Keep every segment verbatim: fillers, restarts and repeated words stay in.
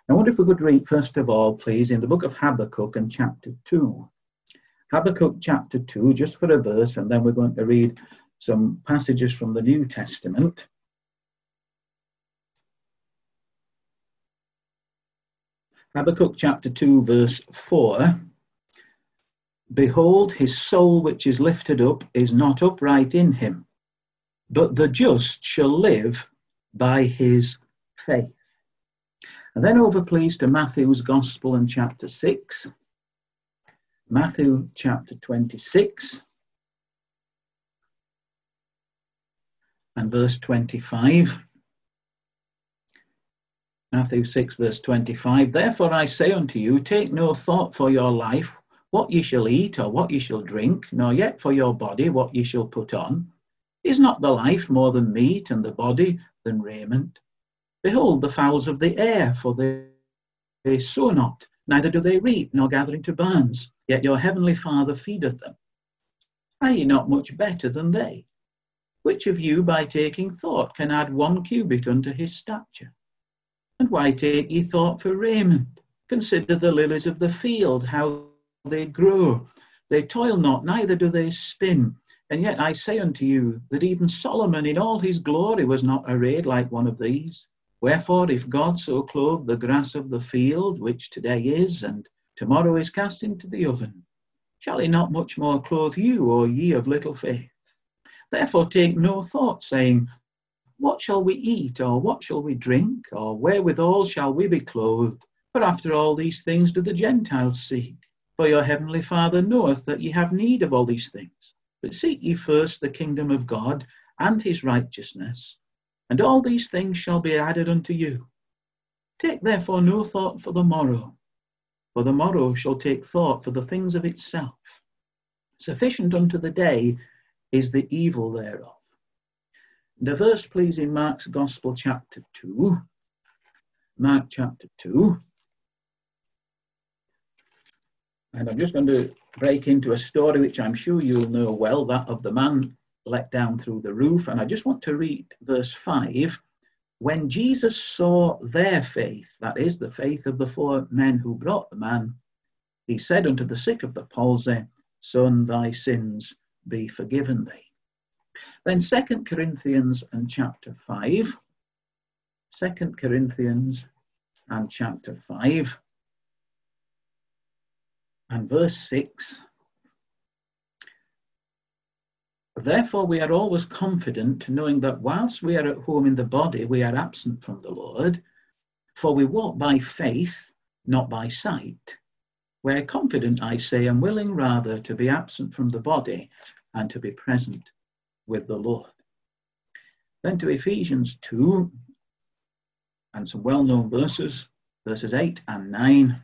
I wonder if we could read, first of all, please, in the book of Habakkuk and chapter two. Habakkuk chapter two, just for a verse, and then we're going to read some passages from the New Testament. Habakkuk chapter two, verse four. Behold, his soul which is lifted up is not upright in him, but the just shall live by his faith. And then over, please, to Matthew's Gospel and chapter six. Matthew chapter twenty-six and verse twenty-five. Matthew six, verse twenty-five. Therefore I say unto you, take no thought for your life, what ye shall eat or what ye shall drink, nor yet for your body what ye shall put on. Is not the life more than meat, and the body than raiment? Behold the fowls of the air, for they, they sow not, neither do they reap, nor gather into barns, yet your heavenly Father feedeth them. Are ye not much better than they? Which of you by taking thought can add one cubit unto his stature? And why take ye thought for raiment? Consider the lilies of the field, how they grow. They toil not, neither do they spin. And yet I say unto you, that even Solomon in all his glory was not arrayed like one of these. Wherefore, if God so clothe the grass of the field, which today is, and tomorrow is cast into the oven, shall he not much more clothe you, O ye of little faith? Therefore take no thought, saying, what shall we eat, or what shall we drink, or wherewithal shall we be clothed? For after all these things do the Gentiles seek. For your heavenly Father knoweth that ye have need of all these things. But seek ye first the kingdom of God and his righteousness, and all these things shall be added unto you. Take therefore no thought for the morrow, for the morrow shall take thought for the things of itself. Sufficient unto the day is the evil thereof. And a verse, please, in Mark's Gospel, chapter two. Mark chapter two. And I'm just going to break into a story which I'm sure you'll know well, that of the man let down through the roof. And I just want to read verse five. When Jesus saw their faith, that is, the faith of the four men who brought the man, he said unto the sick of the palsy, Son, thy sins be forgiven thee. Then Second Corinthians and chapter five. Second Corinthians and chapter five. And verse six. Therefore we are always confident, knowing that whilst we are at home in the body, we are absent from the Lord. For we walk by faith, not by sight. We are confident, I say, and willing rather to be absent from the body and to be present with the Lord. Then to Ephesians two, and some well-known verses, verses eight and nine.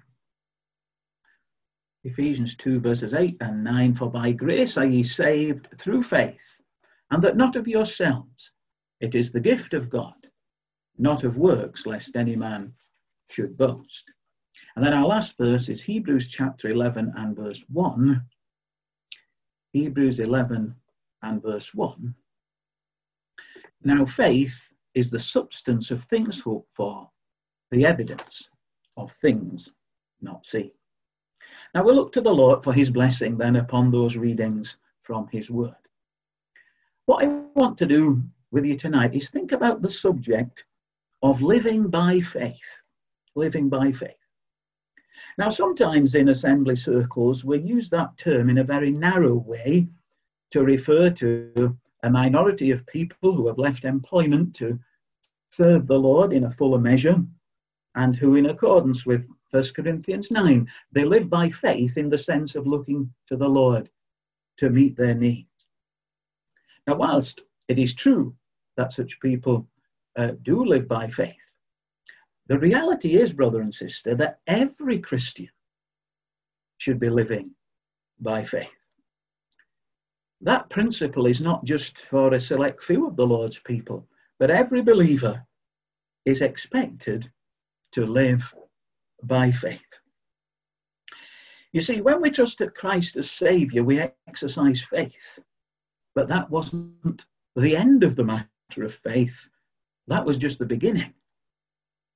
Ephesians two, verses eight and nine. For by grace are ye saved through faith, and that not of yourselves. It is the gift of God, not of works, lest any man should boast. And then our last verse is Hebrews chapter eleven and verse one. Hebrews eleven and verse one. Now faith is the substance of things hoped for, the evidence of things not seen. Now we'll look to the Lord for his blessing then upon those readings from his word. What I want to do with you tonight is think about the subject of living by faith. Living by faith. Now sometimes in assembly circles we use that term in a very narrow way to refer to a minority of people who have left employment to serve the Lord in a fuller measure, and who, in accordance with First Corinthians nine, they live by faith in the sense of looking to the Lord to meet their needs. Now, whilst it is true that such people uh, do live by faith, the reality is, brother and sister, that every Christian should be living by faith. That principle is not just for a select few of the Lord's people, but every believer is expected to live by faith. You see, when we trusted Christ as Saviour, we exercise faith. But that wasn't the end of the matter of faith. That was just the beginning.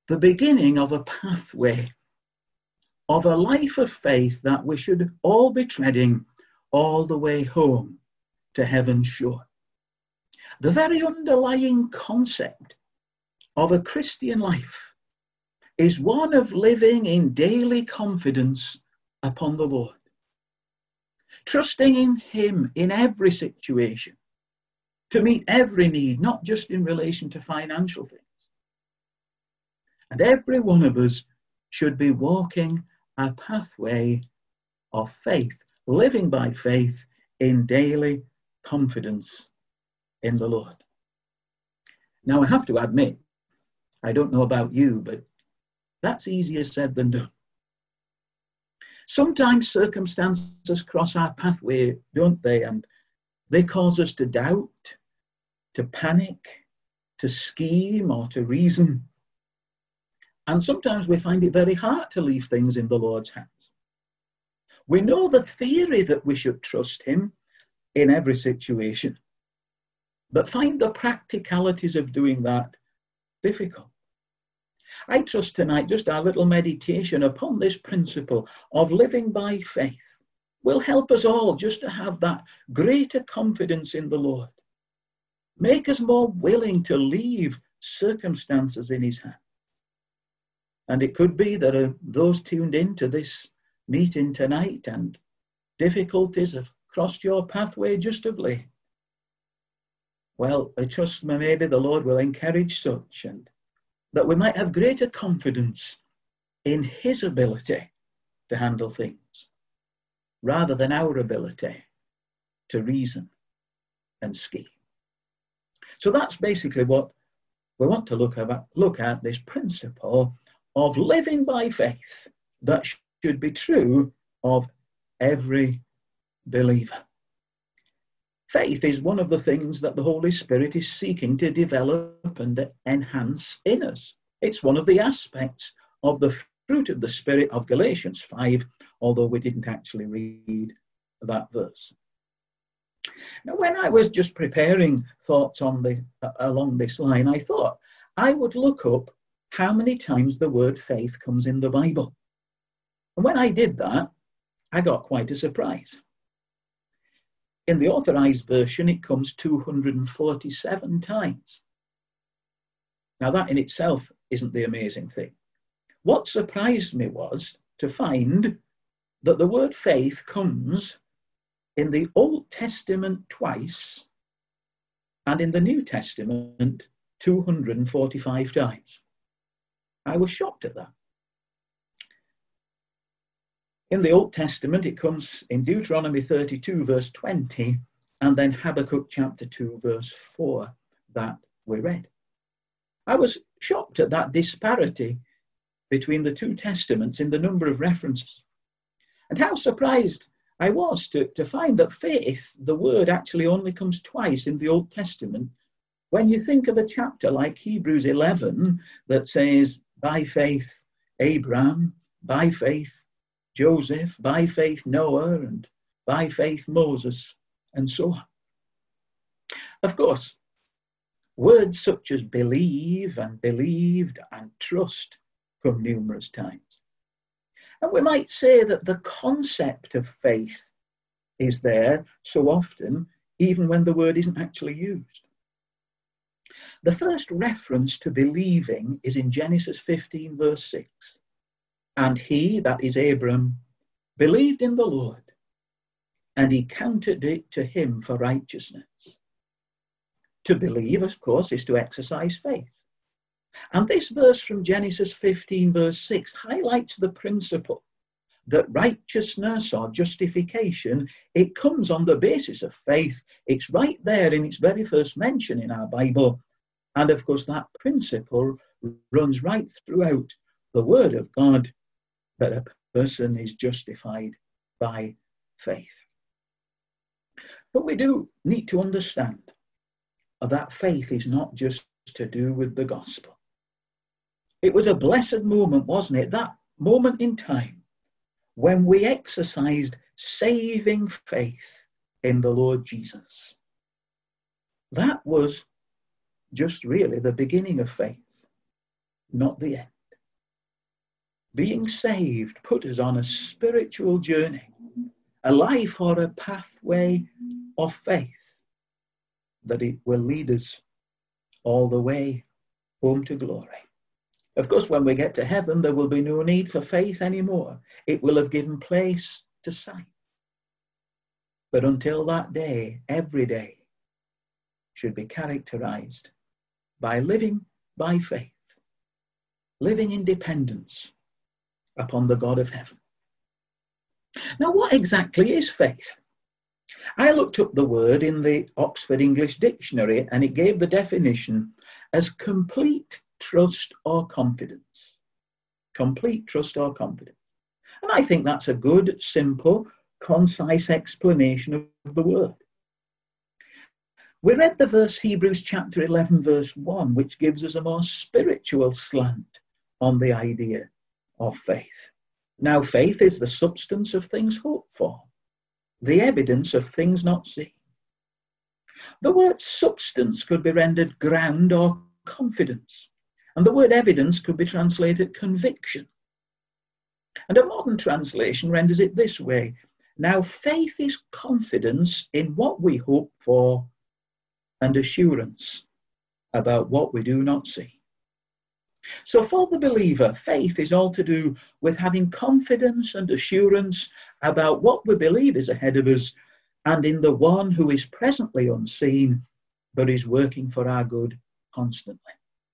the beginning of a pathway of a life of faith that we should all be treading all the way home to heaven's shore. The very underlying concept of a Christian life is one of living in daily confidence upon the Lord, trusting in him in every situation to meet every need, not just in relation to financial things. And every one of us should be walking a pathway of faith, living by faith in daily confidence in the Lord. Now, I have to admit, I don't know about you, but that's easier said than done. Sometimes circumstances cross our pathway, don't they? And they cause us to doubt, to panic, to scheme, or to reason. And sometimes we find it very hard to leave things in the Lord's hands. We know the theory that we should trust him in every situation, but find the practicalities of doing that difficult. I trust tonight just our little meditation upon this principle of living by faith will help us all just to have that greater confidence in the Lord. Make us more willing to leave circumstances in his hand. And it could be that uh, those tuned into this meeting tonight and difficulties have crossed your pathway just of late. Well, I trust maybe the Lord will encourage such, and that we might have greater confidence in his ability to handle things, rather than our ability to reason and scheme. So that's basically what we want to look at, look at this principle of living by faith that should be true of every believer. Faith is one of the things that the Holy Spirit is seeking to develop and enhance in us. It's one of the aspects of the fruit of the Spirit of Galatians five, although we didn't actually read that verse. Now, when I was just preparing thoughts on the, uh, along this line, I thought I would look up how many times the word faith comes in the Bible. And when I did that, I got quite a surprise. In the Authorized Version, it comes two hundred forty-seven times. Now, that in itself isn't the amazing thing. What surprised me was to find that the word faith comes in the Old Testament twice and in the New Testament two hundred forty-five times. I was shocked at that. In the Old Testament, it comes in Deuteronomy thirty-two, verse twenty, and then Habakkuk chapter two, verse four, that we read. I was shocked at that disparity between the two testaments in the number of references. And how surprised I was to, to find that faith, the word, actually only comes twice in the Old Testament. When you think of a chapter like Hebrews eleven that says, by faith Abraham, by faith Joseph, by faith Noah, and by faith Moses, and so on. Of course, words such as believe and believed and trust come numerous times. And we might say that the concept of faith is there so often, even when the word isn't actually used. The first reference to believing is in Genesis fifteen, verse six. And he, that is Abram, believed in the Lord, and he counted it to him for righteousness. To believe, of course, is to exercise faith. And this verse from Genesis fifteen, verse six, highlights the principle that righteousness or justification, it comes on the basis of faith. It's right there in its very first mention in our Bible. And of course, that principle runs right throughout the Word of God, that a person is justified by faith. But we do need to understand that faith is not just to do with the gospel. It was a blessed moment, wasn't it? That moment in time when we exercised saving faith in the Lord Jesus. That was just really the beginning of faith, not the end. being saved, put us on a spiritual journey, a life or a pathway of faith, that it will lead us all the way home to glory. Of course, when we get to heaven, there will be no need for faith anymore. It will have given place to sight. But until that day, every day should be characterized by living by faith, living in dependence upon the God of heaven. Now, what exactly is faith? I looked up the word in the Oxford English Dictionary, and it gave the definition as complete trust or confidence. Complete trust or confidence. And I think that's a good, simple, concise explanation of the word. We read the verse Hebrews chapter eleven, verse one, which gives us a more spiritual slant on the idea of faith. Now, faith is the substance of things hoped for, the evidence of things not seen. The word substance could be rendered ground or confidence, and the word evidence could be translated conviction. And a modern translation renders it this way: now faith is confidence in what we hope for and assurance about what we do not see. So for the believer, faith is all to do with having confidence and assurance about what we believe is ahead of us and in the one who is presently unseen but is working for our good constantly.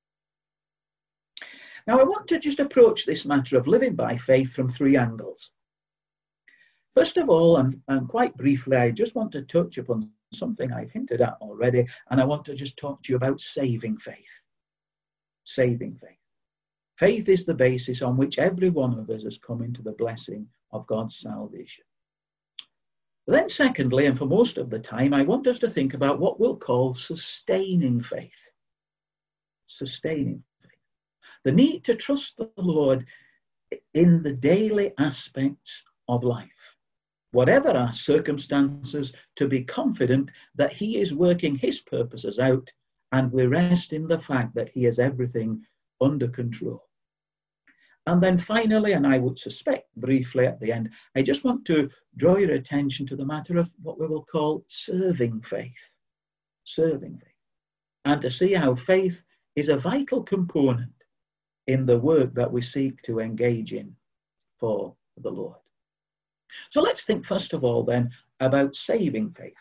Now I want to just approach this matter of living by faith from three angles. First of all, and, and quite briefly, I just want to touch upon something I've hinted at already, and I want to just talk to you about saving faith. Saving faith. Faith is the basis on which every one of us has come into the blessing of God's salvation. Then secondly, and for most of the time, I want us to think about what we'll call sustaining faith. Sustaining faith. The need to trust the Lord in the daily aspects of life. Whatever our circumstances, to be confident that he is working his purposes out, and we rest in the fact that he has everything under control. And then finally, and I would suspect briefly at the end, I just want to draw your attention to the matter of what we will call serving faith. Serving faith. And to see how faith is a vital component in the work that we seek to engage in for the Lord. So let's think first of all then about saving faith.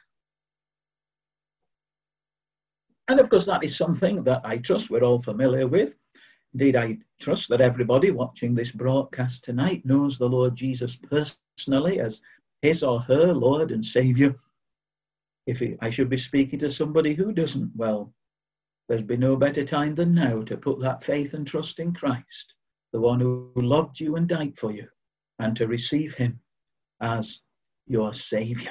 And of course that is something that I trust we're all familiar with. Indeed, I trust that everybody watching this broadcast tonight knows the Lord Jesus personally as his or her Lord and Saviour. If I should be speaking to somebody who doesn't, well, there's been no better time than now to put that faith and trust in Christ, the one who loved you and died for you, and to receive him as your Saviour.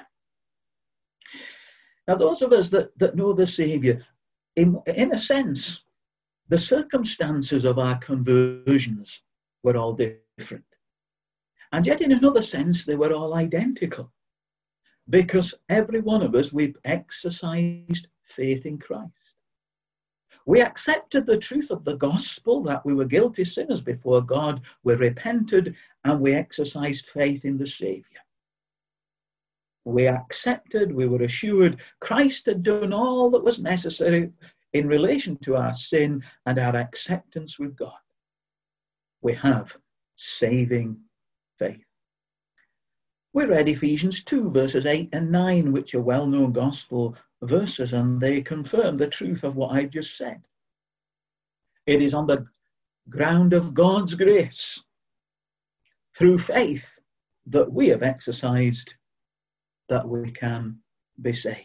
Now, those of us that, that know the Saviour, in, in a sense, the circumstances of our conversions were all different. And yet, in another sense, they were all identical. Because every one of us, we've exercised faith in Christ. We accepted the truth of the gospel that we were guilty sinners before God. We repented and we exercised faith in the Saviour. We accepted, we were assured Christ had done all that was necessary in relation to our sin and our acceptance with God. We have saving faith. We read Ephesians two, verses eight and nine, which are well-known gospel verses, and they confirm the truth of what I've just said. It is on the ground of God's grace, through faith, that we have exercised that we can be saved.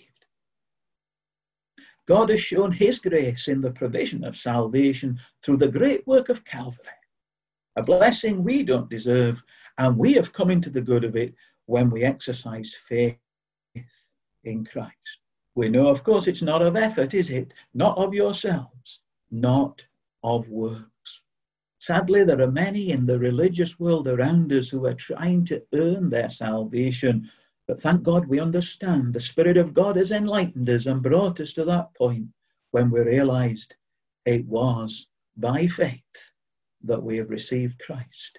God has shown his grace in the provision of salvation through the great work of Calvary, a blessing we don't deserve, and we have come into the good of it when we exercise faith in Christ. We know, of course, it's not of effort, is it? Not of yourselves, not of works. Sadly, there are many in the religious world around us who are trying to earn their salvation. But thank God we understand the Spirit of God has enlightened us and brought us to that point when we realized it was by faith that we have received Christ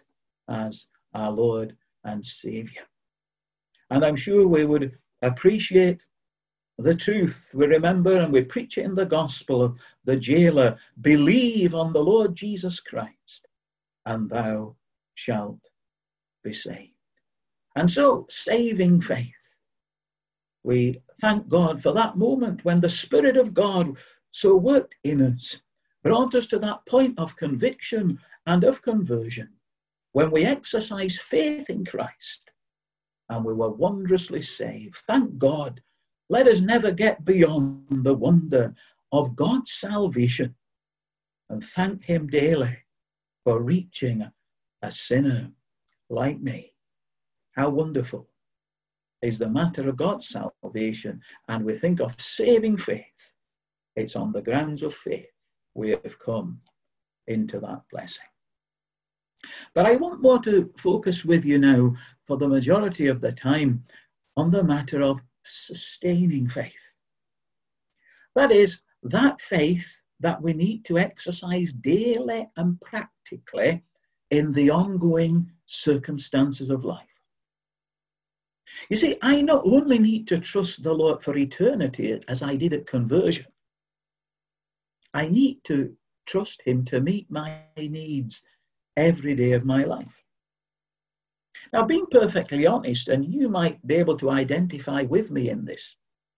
as our Lord and Saviour. And I'm sure we would appreciate the truth. We remember and we preach it in the gospel of the jailer, believe on the Lord Jesus Christ, and thou shalt be saved. And so, saving faith. We thank God for that moment when the Spirit of God so worked in us, brought us to that point of conviction and of conversion, when we exercised faith in Christ and we were wondrously saved. Thank God. Let us never get beyond the wonder of God's salvation, and thank him daily for reaching a sinner like me. How wonderful is the matter of God's salvation, and we think of saving faith. It's on the grounds of faith we have come into that blessing. But I want more to focus with you now for the majority of the time on the matter of sustaining faith. That is, that faith that we need to exercise daily and practically in the ongoing circumstances of life. You see, I not only need to trust the Lord for eternity, as I did at conversion, I need to trust him to meet my needs every day of my life. Now, being perfectly honest, and you might be able to identify with me in this,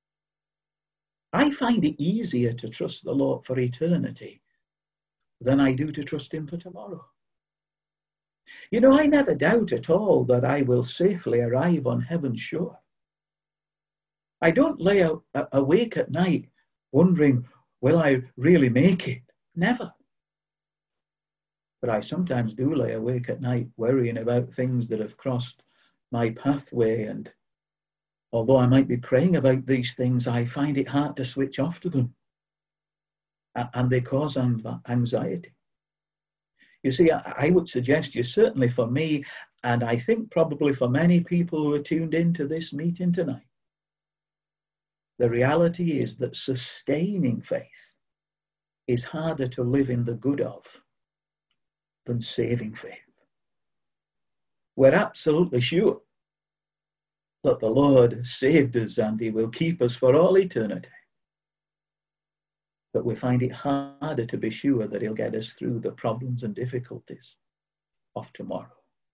I find it easier to trust the Lord for eternity than I do to trust him for tomorrow. You know, I never doubt at all that I will safely arrive on heaven's shore. I don't lay a, a, awake at night wondering, will I really make it? Never. But I sometimes do lay awake at night worrying about things that have crossed my pathway, and although I might be praying about these things, I find it hard to switch off to them, and they cause anxiety. You see, I would suggest you, certainly for me, and I think probably for many people who are tuned into this meeting tonight, the reality is that sustaining faith is harder to live in the good of than saving faith. We're absolutely sure that the Lord saved us and he will keep us for all eternity. But we find it harder to be sure that he'll get us through the problems and difficulties of tomorrow.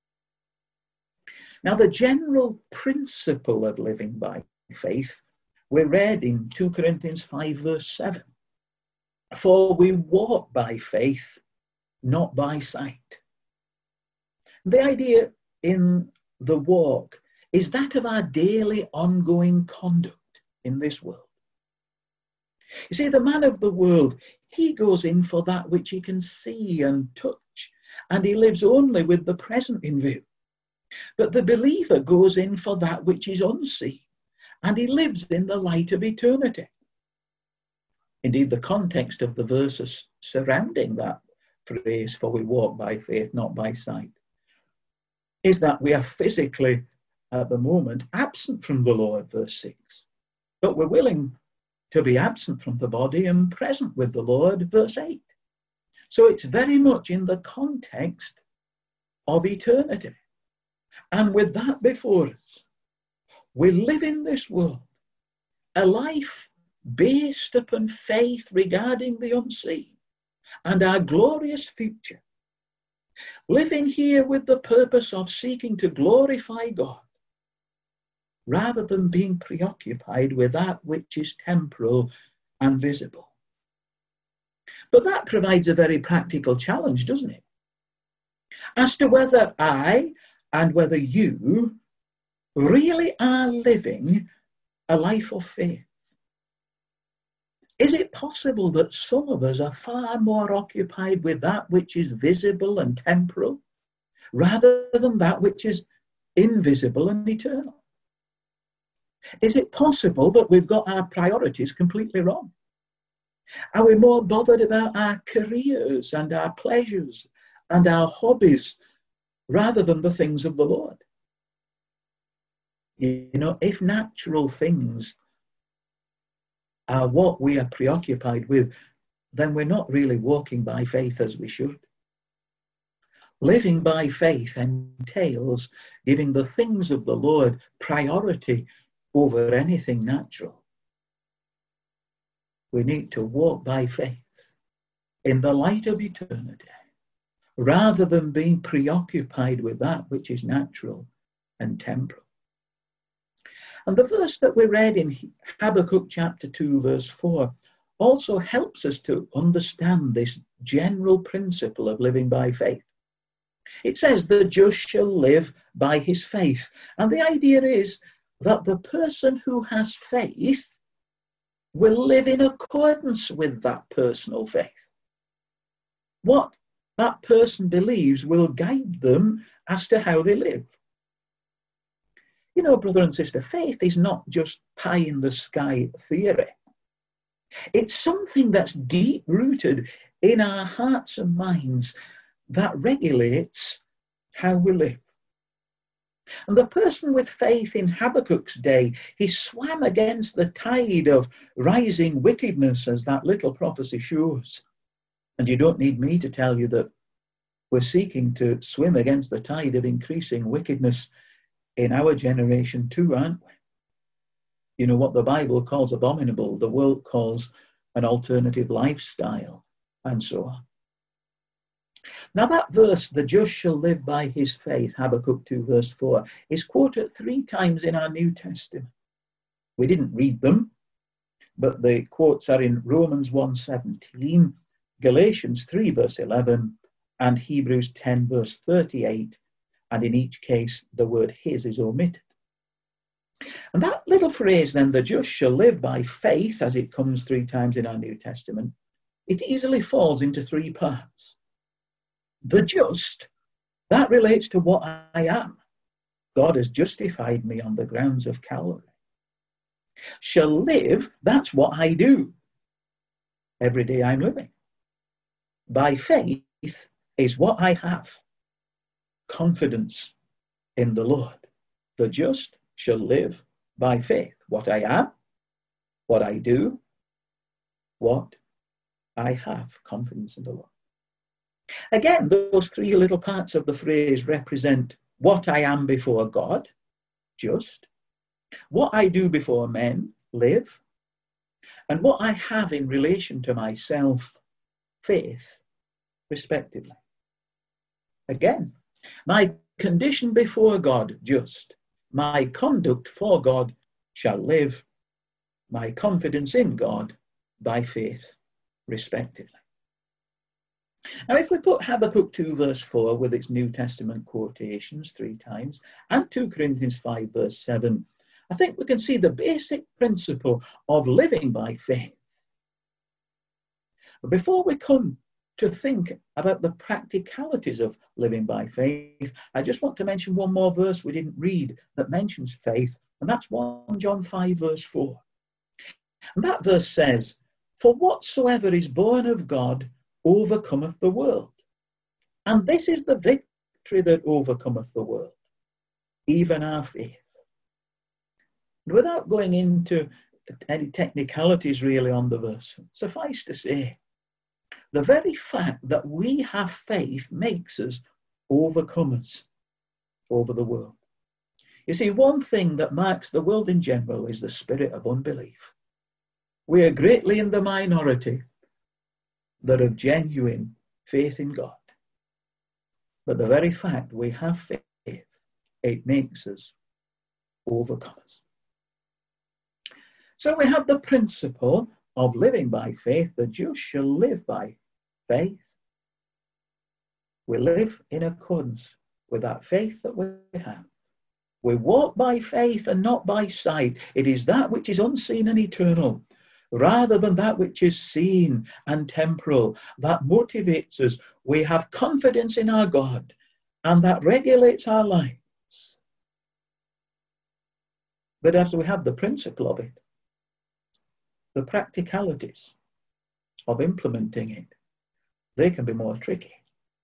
Now, the general principle of living by faith, we read in two Corinthians five, verse seven. For we walk by faith, not by sight. The idea in the walk is that of our daily ongoing conduct in this world. You see, the man of the world, he goes in for that which he can see and touch, and he lives only with the present in view. But the believer goes in for that which is unseen, and he lives in the light of eternity. Indeed, the context of the verses surrounding that phrase, for we walk by faith, not by sight, is that we are physically, at the moment, absent from the Lord, verse six. But we're willing to be absent from the body and present with the Lord, verse eight. So it's very much in the context of eternity. And with that before us, we live in this world a life based upon faith regarding the unseen and our glorious future, living here with the purpose of seeking to glorify God, rather than being preoccupied with that which is temporal and visible. But that provides a very practical challenge, doesn't it? As to whether I and whether you really are living a life of faith. Is it possible that some of us are far more occupied with that which is visible and temporal, rather than that which is invisible and eternal? Is it possible that we've got our priorities completely wrong? Are we more bothered about our careers and our pleasures and our hobbies rather than the things of the Lord? You know, if natural things are what we are preoccupied with, then we're not really walking by faith as we should. Living by faith entails giving the things of the Lord priority over anything natural. We need to walk by faith in the light of eternity, rather than being preoccupied with that which is natural and temporal. And the verse that we read in Habakkuk chapter two, verse four, also helps us to understand this general principle of living by faith. It says, the just shall live by his faith. And the idea is that the person who has faith will live in accordance with that personal faith. What that person believes will guide them as to how they live. You know, brother and sister, faith is not just pie in the sky theory. It's something that's deep rooted in our hearts and minds that regulates how we live. And the person with faith in Habakkuk's day, he swam against the tide of rising wickedness, as that little prophecy shows. And you don't need me to tell you that we're seeking to swim against the tide of increasing wickedness in our generation too, aren't we? You know, what the Bible calls abominable, the world calls an alternative lifestyle, and so on. Now that verse, the just shall live by his faith, Habakkuk two verse four, is quoted three times in our New Testament. We didn't read them, but the quotes are in Romans one seventeen, Galatians three verse eleven, and Hebrews ten verse thirty-eight, and in each case the word his is omitted. And that little phrase then, the just shall live by faith, as it comes three times in our New Testament, it easily falls into three parts. The just, that relates to what I am. God has justified me on the grounds of Calvary. Shall live, that's what I do. Every day I'm living. By faith is what I have. Confidence in the Lord. The just shall live by faith. What I am, what I do, what I have. Confidence in the Lord. Again, those three little parts of the phrase represent what I am before God, just, what I do before men, live, and what I have in relation to myself, faith, respectively. Again, my condition before God, just, my conduct for God shall live, my confidence in God by faith, respectively. Now, if we put Habakkuk two verse four with its New Testament quotations three times, and two Corinthians five verse seven, I think we can see the basic principle of living by faith. But before we come to think about the practicalities of living by faith, I just want to mention one more verse we didn't read that mentions faith, and that's First John five verse four. And that verse says, for whatsoever is born of God overcometh the world. And this is the victory that overcometh the world, even our faith. And without going into any technicalities really on the verse, suffice to say, the very fact that we have faith makes us overcomers over the world. You see, one thing that marks the world in general is the spirit of unbelief. We are greatly in the minority that have genuine faith in God. But the very fact we have faith, it makes us overcomers. So we have the principle of living by faith. The just shall live by faith. We live in accordance with that faith that we have. We walk by faith and not by sight. It is that which is unseen and eternal, rather than that which is seen and temporal, that motivates us. We have confidence in our God, and that regulates our lives. But as we have the principle of it, the practicalities of implementing it, they can be more tricky.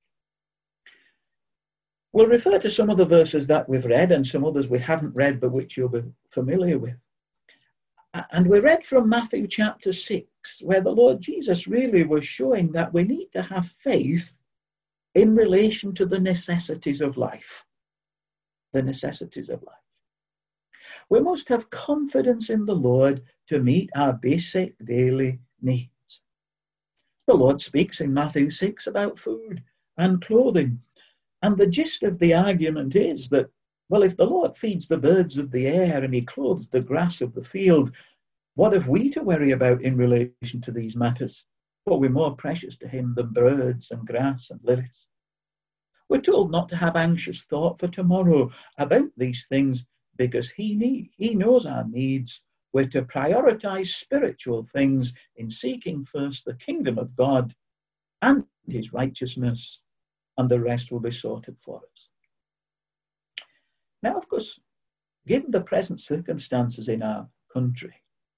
We'll refer to some of the verses that we've read and some others we haven't read but which you'll be familiar with. And we read from Matthew chapter six, where the Lord Jesus really was showing that we need to have faith in relation to the necessities of life. The necessities of life. We must have confidence in the Lord to meet our basic daily needs. The Lord speaks in Matthew six about food and clothing. And the gist of the argument is that, well, if the Lord feeds the birds of the air and he clothes the grass of the field, what have we to worry about in relation to these matters? Well, we're more precious to him than birds and grass and lilies. We're told not to have anxious thought for tomorrow about these things because he need, he knows our needs. We're to prioritize spiritual things in seeking first the kingdom of God and his righteousness, and the rest will be sorted for us. Now, of course, given the present circumstances in our country,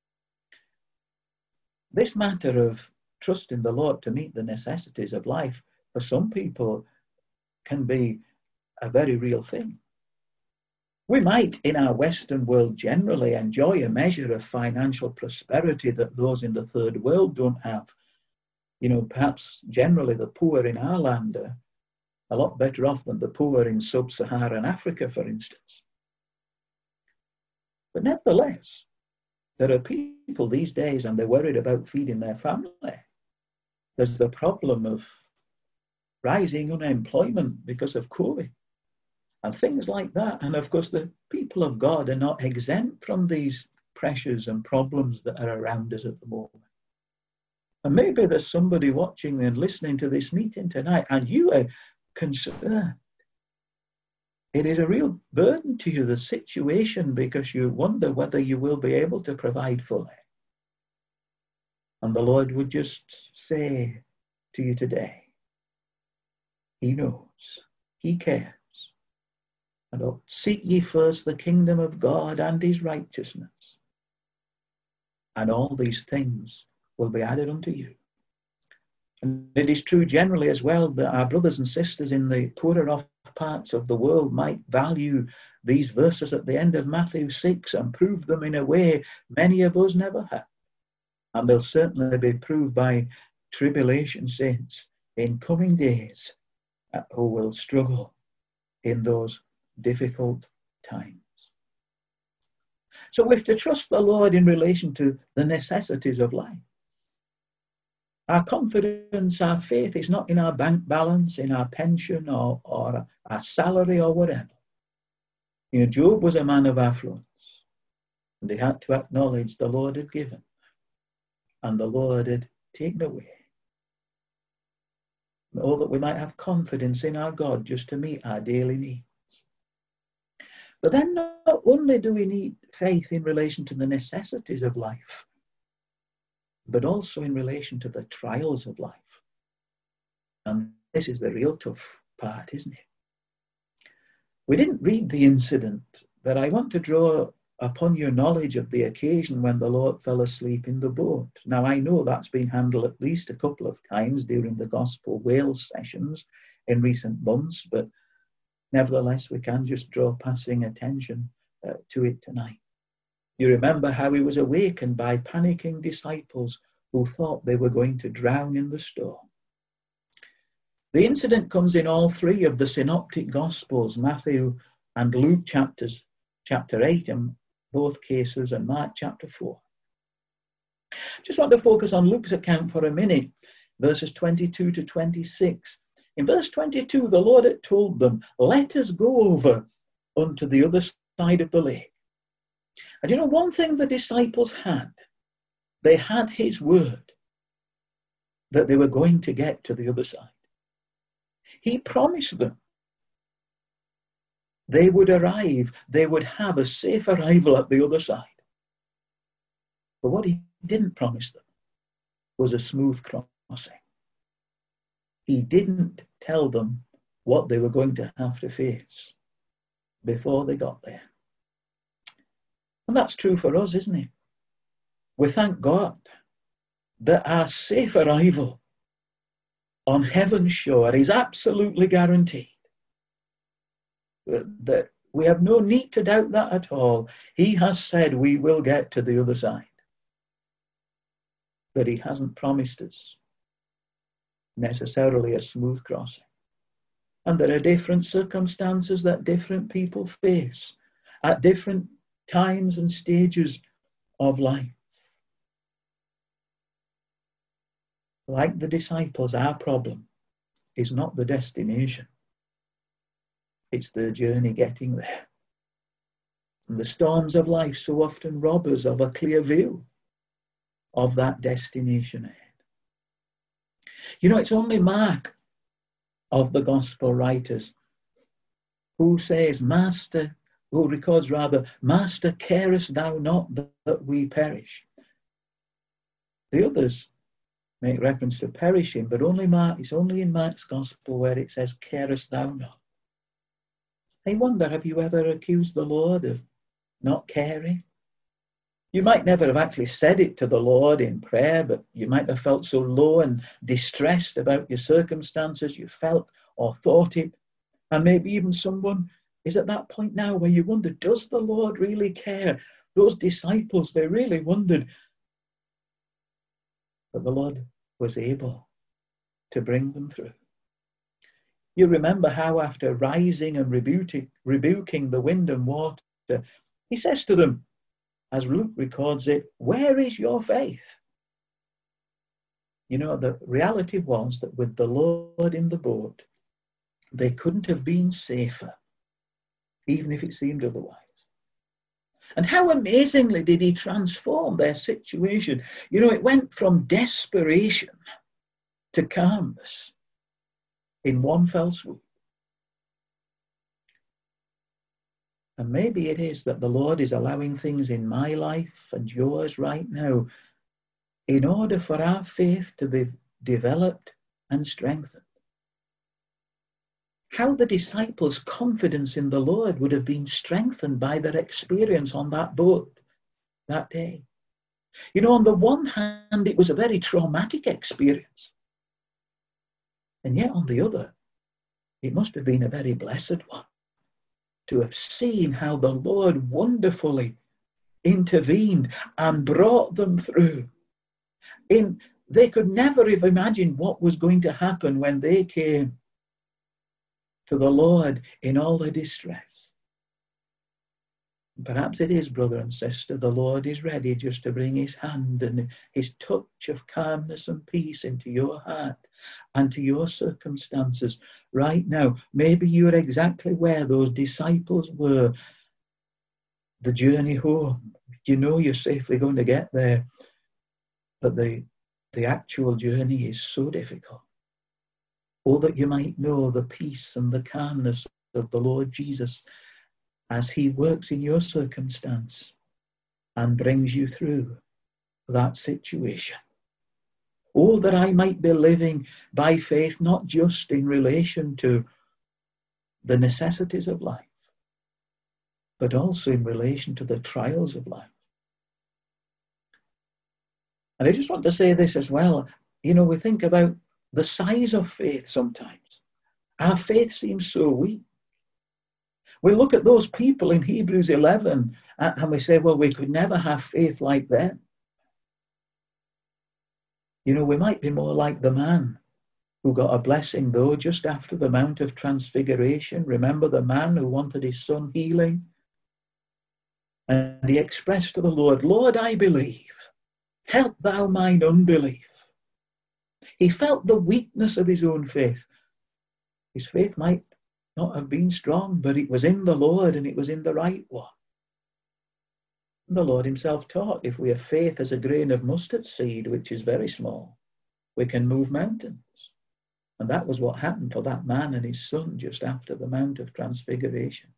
this matter of trusting the Lord to meet the necessities of life, for some people, can be a very real thing. We might, in our Western world generally, enjoy a measure of financial prosperity that those in the third world don't have. You know, perhaps generally the poor in our land are a lot better off than the poor in sub-Saharan Africa, for instance. But nevertheless, there are people these days and they're worried about feeding their family. There's the problem of rising unemployment because of COVID and things like that. And of course, the people of God are not exempt from these pressures and problems that are around us at the moment. And maybe there's somebody watching and listening to this meeting tonight and you are concerned. It is a real burden to you, the situation, because you wonder whether you will be able to provide fully. And the Lord would just say to you today, he knows, he cares. And oh, seek ye first the kingdom of God and his righteousness, and all these things will be added unto you. And it is true generally as well that our brothers and sisters in the poorer off parts of the world might value these verses at the end of Matthew six and prove them in a way many of us never have. And they'll certainly be proved by tribulation saints in coming days who will struggle in those difficult times. So we have to trust the Lord in relation to the necessities of life. Our confidence, our faith is not in our bank balance, in our pension or, or our salary or whatever. You know, Job was a man of affluence, and he had to acknowledge the Lord had given and the Lord had taken away. Oh, that we might have confidence in our God just to meet our daily needs. But then not only do we need faith in relation to the necessities of life, but also in relation to the trials of life. And this is the real tough part, isn't it? We didn't read the incident, but I want to draw upon your knowledge of the occasion when the Lord fell asleep in the boat. Now, I know that's been handled at least a couple of times during the Gospel Wales sessions in recent months, but nevertheless, we can just draw passing attention uh, to it tonight. You remember how he was awakened by panicking disciples who thought they were going to drown in the storm. The incident comes in all three of the synoptic Gospels, Matthew and Luke chapters, chapter eight in both cases, and Mark chapter four. Just want to focus on Luke's account for a minute, verses twenty-two to twenty-six. In verse twenty-two, the Lord had told them, let us go over unto the other side of the lake. And you know, one thing the disciples had, they had his word that they were going to get to the other side. He promised them they would arrive, they would have a safe arrival at the other side. But what he didn't promise them was a smooth crossing. He didn't tell them what they were going to have to face before they got there. And that's true for us, isn't it? We thank God that our safe arrival on heaven's shore is absolutely guaranteed. That we have no need to doubt that at all. He has said we will get to the other side. But he hasn't promised us necessarily a smooth crossing. And there are different circumstances that different people face at different times and stages of life. Like the disciples, our problem is not the destination. It's the journey getting there. And the storms of life so often rob us of a clear view of that destination ahead. You know, it's only Mark of the gospel writers who says, Master, who records rather, Master, carest thou not that, that we perish? The others make reference to perishing, but only Mark, it's only in Mark's gospel where it says, carest thou not? I wonder, have you ever accused the Lord of not caring? You might never have actually said it to the Lord in prayer, but you might have felt so low and distressed about your circumstances, you felt or thought it. And maybe even someone is at that point now where you wonder, does the Lord really care? Those disciples, they really wondered. But the Lord was able to bring them through. You remember how after rising and rebuking, rebuking the wind and water, he says to them, as Luke records it, where is your faith? You know, the reality was that with the Lord in the boat, they couldn't have been safer, even if it seemed otherwise. And how amazingly did he transform their situation? You know, it went from desperation to calmness in one fell swoop. And maybe it is that the Lord is allowing things in my life and yours right now in order for our faith to be developed and strengthened. How the disciples' confidence in the Lord would have been strengthened by their experience on that boat that day. You know, on the one hand, it was a very traumatic experience. And yet on the other, it must have been a very blessed one to have seen how the Lord wonderfully intervened and brought them through. In, they could never have imagined what was going to happen when they came to the Lord in all their distress. Perhaps it is, brother and sister, the Lord is ready just to bring his hand and his touch of calmness and peace into your heart and to your circumstances right now. Maybe you're exactly where those disciples were. The journey home, you know you're safely going to get there, but the, the actual journey is so difficult. Oh, that you might know the peace and the calmness of the Lord Jesus as he works in your circumstance and brings you through that situation. Oh, that I might be living by faith, not just in relation to the necessities of life, but also in relation to the trials of life. And I just want to say this as well. You know, we think about the size of faith sometimes. Our faith seems so weak. We look at those people in Hebrews eleven and we say, well, we could never have faith like them. You know, we might be more like the man who got a blessing, though, just after the Mount of Transfiguration. Remember the man who wanted his son healing? And he expressed to the Lord, Lord, I believe. Help thou mine unbelief. He felt the weakness of his own faith. His faith might not have been strong, but it was in the Lord and it was in the right one. And the Lord himself taught, if we have faith as a grain of mustard seed, which is very small, we can move mountains. And that was what happened for that man and his son just after the Mount of Transfiguration.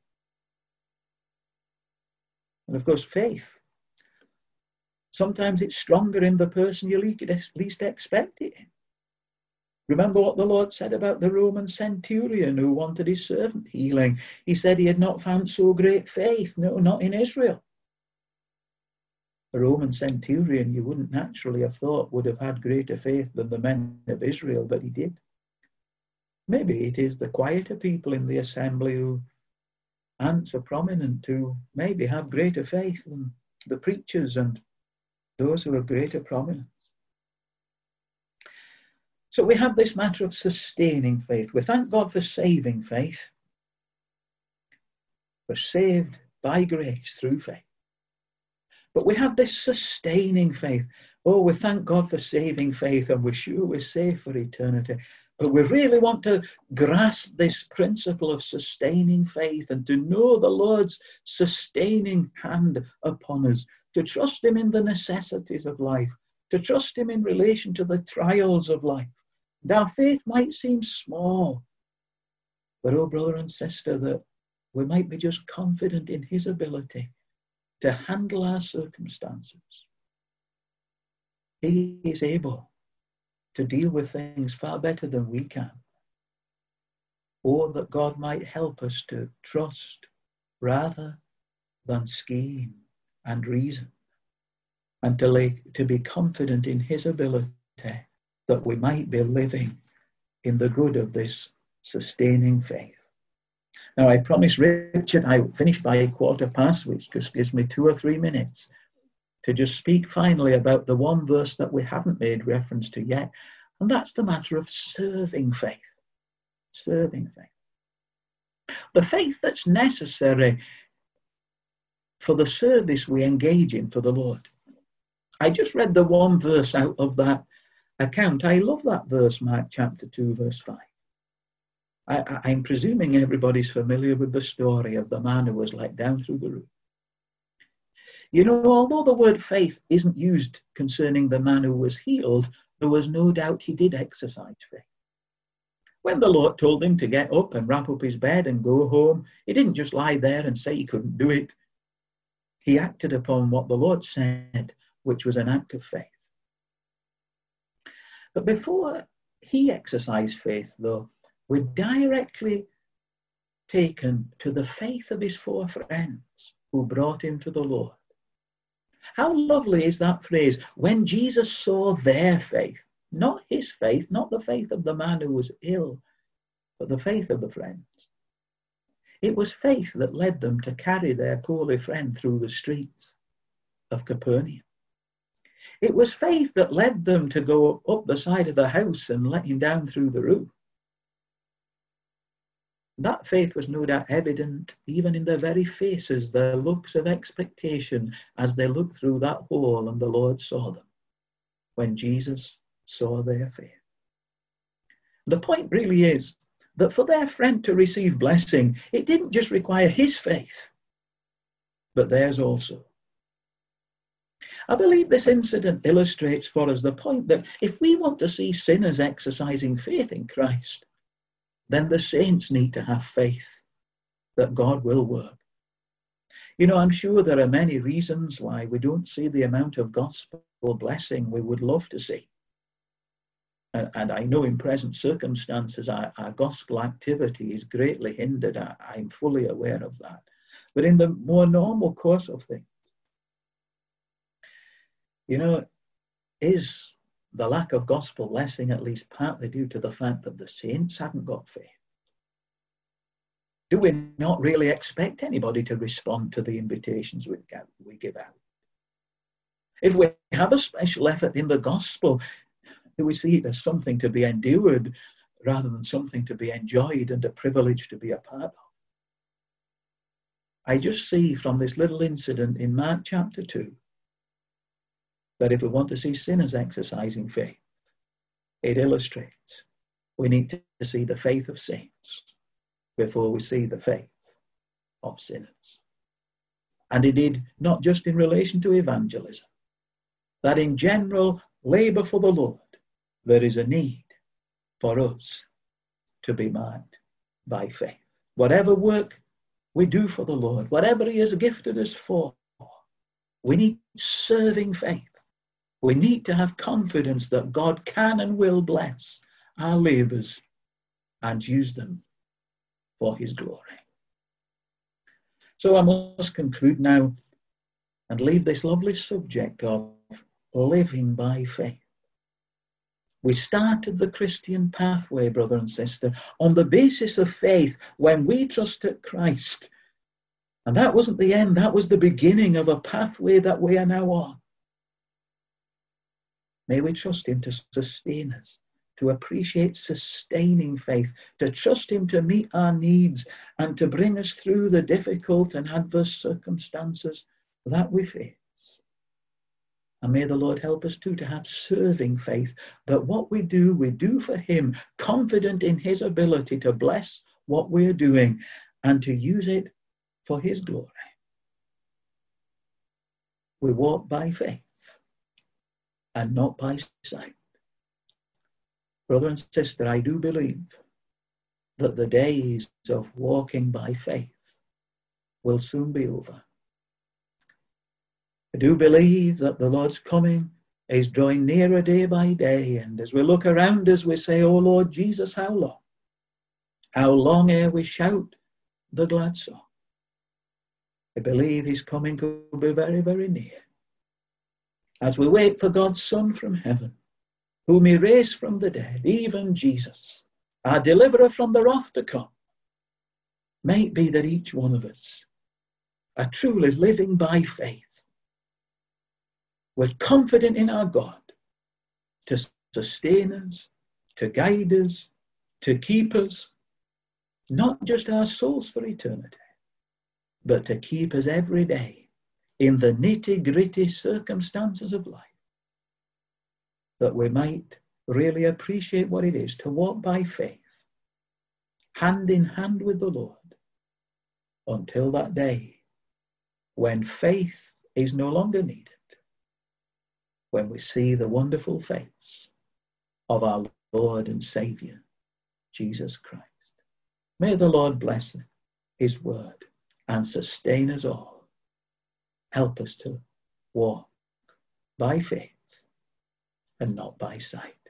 And of course, faith, sometimes it's stronger in the person you least expect it in. Remember what the Lord said about the Roman centurion who wanted his servant healing. He said he had not found so great faith. No, not in Israel. The Roman centurion, you wouldn't naturally have thought would have had greater faith than the men of Israel, but he did. Maybe it is the quieter people in the assembly who aren't so prominent, who maybe have greater faith than the preachers and those who have greater prominence. So we have this matter of sustaining faith. We thank God for saving faith. We're saved by grace through faith. But we have this sustaining faith. Oh, we thank God for saving faith, and we're sure we're safe for eternity. But we really want to grasp this principle of sustaining faith and to know the Lord's sustaining hand upon us, to trust him in the necessities of life, to trust him in relation to the trials of life. And our faith might seem small, but oh, brother and sister, that we might be just confident in his ability to handle our circumstances. He is able to deal with things far better than we can. Or that God might help us to trust rather than scheme and reason, and to, lay, to be confident in his ability that we might be living in the good of this sustaining faith. Now, I promised Richard I would finish by a quarter past, which just gives me two or three minutes to just speak finally about the one verse that we haven't made reference to yet, and that's the matter of serving faith. Serving faith. The faith that's necessary for the service we engage in for the Lord. I just read the one verse out of that account. I love that verse, Mark chapter two, verse five. I, I'm presuming everybody's familiar with the story of the man who was let down through the roof. You know, although the word faith isn't used concerning the man who was healed, there was no doubt he did exercise faith. When the Lord told him to get up and wrap up his bed and go home, he didn't just lie there and say he couldn't do it. He acted upon what the Lord said, which was an act of faith. But before he exercised faith, though, we're directly taken to the faith of his four friends who brought him to the Lord. How lovely is that phrase, when Jesus saw their faith, not his faith, not the faith of the man who was ill, but the faith of the friends. It was faith that led them to carry their poorly friend through the streets of Capernaum. It was faith that led them to go up the side of the house and let him down through the roof. That faith was no doubt evident even in their very faces, their looks of expectation as they looked through that hole and the Lord saw them when Jesus saw their faith. The point really is that for their friend to receive blessing, it didn't just require his faith, but theirs also. I believe this incident illustrates for us the point that if we want to see sinners exercising faith in Christ, then the saints need to have faith that God will work. You know, I'm sure there are many reasons why we don't see the amount of gospel blessing we would love to see. And, and I know in present circumstances our, our gospel activity is greatly hindered. I, I'm fully aware of that. But in the more normal course of things, you know, is the lack of gospel blessing at least partly due to the fact that the saints hadn't got faith? Do we not really expect anybody to respond to the invitations we give out? If we have a special effort in the gospel, do we see it as something to be endured rather than something to be enjoyed and a privilege to be a part of? I just see from this little incident in Mark chapter two that if we want to see sinners exercising faith, it illustrates we need to see the faith of saints before we see the faith of sinners. And indeed, not just in relation to evangelism, that in general labour for the Lord, there is a need for us to be marked by faith. Whatever work we do for the Lord, whatever he has gifted us for, we need serving faith. We need to have confidence that God can and will bless our labours and use them for his glory. So I must conclude now and leave this lovely subject of living by faith. We started the Christian pathway, brother and sister, on the basis of faith when we trusted Christ. And that wasn't the end, that was the beginning of a pathway that we are now on. May we trust him to sustain us, to appreciate sustaining faith, to trust him to meet our needs and to bring us through the difficult and adverse circumstances that we face. And may the Lord help us too to have serving faith, that what we do, we do for him, confident in his ability to bless what we're doing and to use it for his glory. We walk by faith and not by sight. Brother and sister, I do believe that the days of walking by faith will soon be over. I do believe that the Lord's coming is drawing nearer day by day, and as we look around us, we say, "O Lord Jesus, how long? How long ere we shout the glad song?" I believe his coming could be very, very near. As we wait for God's Son from heaven, whom he raised from the dead, even Jesus, our deliverer from the wrath to come, may it be that each one of us are truly living by faith. We're confident in our God to sustain us, to guide us, to keep us, not just our souls for eternity, but to keep us every day in the nitty-gritty circumstances of life, that we might really appreciate what it is to walk by faith, hand in hand with the Lord, until that day when faith is no longer needed, when we see the wonderful face of our Lord and Saviour, Jesus Christ. May the Lord bless his word and sustain us all. Help us to walk by faith and not by sight.